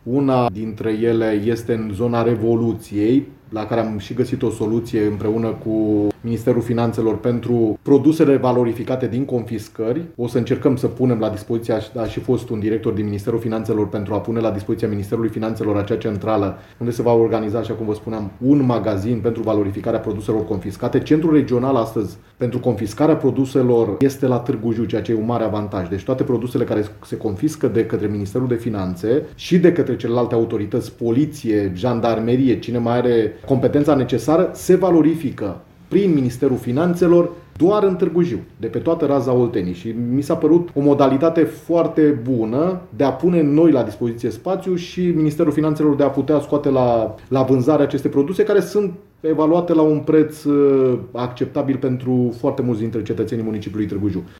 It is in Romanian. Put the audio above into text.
Una dintre ele este în zona Revoluției, la care am și găsit o soluție împreună cu Ministerul Finanțelor pentru produsele valorificate din confiscări. O să încercăm să punem la dispoziție, a și fost un director din Ministerul Finanțelor pentru a pune la dispoziția Ministerului Finanțelor acea centrală, unde se va organiza, așa cum vă spuneam, un magazin pentru valorificarea produselor confiscate. Centrul regional astăzi pentru confiscarea produselor este la Târgu Jiu, ceea ce e un mare avantaj. Deci toate produsele care se confiscă de către Ministerul de Finanțe și de către celelalte autorități, poliție, jandarmerie, cine mai are competența necesară, se valorifică prin Ministerul Finanțelor doar în Târgu Jiu, de pe toată raza Olteniei. Și mi s-a părut o modalitate foarte bună de a pune noi la dispoziție spațiu și Ministerul Finanțelor de a putea scoate la vânzare aceste produse care sunt evaluate la un preț acceptabil pentru foarte mulți dintre cetățenii municipiului Târgu Jiu.